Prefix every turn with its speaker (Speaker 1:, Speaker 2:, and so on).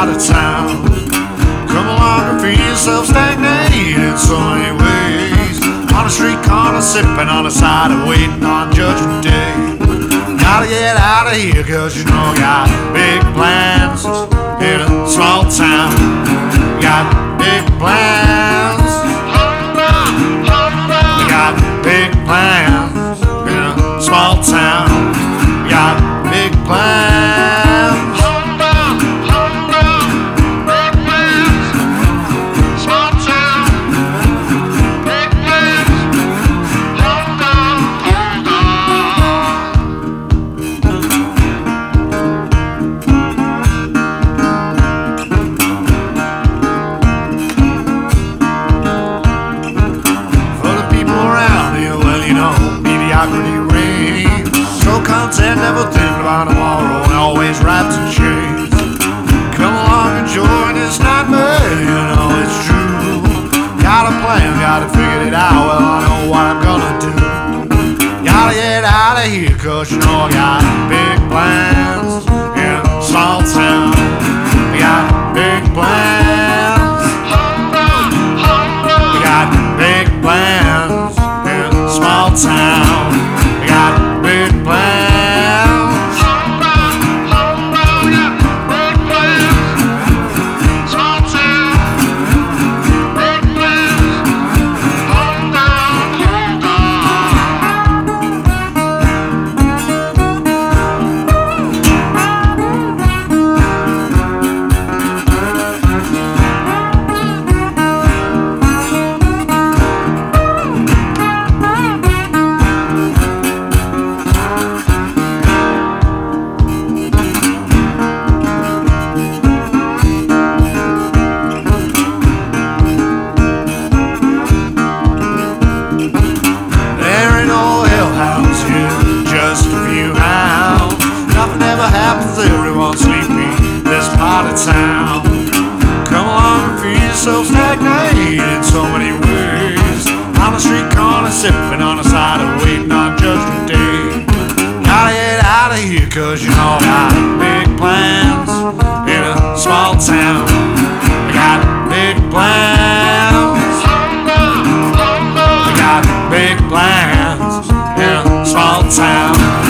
Speaker 1: part of town. Come along and feel yourself stagnated in so many ways. On a street corner, sipping on the side of waiting on Judgment Day. Gotta get out of here, cause you know I got big plans in a small town. Got big plans. Got big plans in a small town. Got big plans. Small town. Big plans. Hold on, hold For the people around here, well, you know, mediocrity reigns. So content, never think about tomorrow, and always wrapped in chains. Come along and join this nightmare, you know it's true. Got a plan, gotta figure it out, well I know what I'm gonna do. Gotta get out of here, cause you know I got big plans in a small town. I got big plans. I got big plans in a small town. I got big plans. Small town. Big plans. Hold on, hold There ain't no hellhounds here, just a few hounds. Nothing ever happens, everyone's sleepy, this part of town. Come along and feel yourself stagnated in so many ways. On the street corner, sipping on the side of waiting on Judgment Day. Gotta get out of here, cause you know I got big plans in a small town. I got big plans. I got big plans in a small town.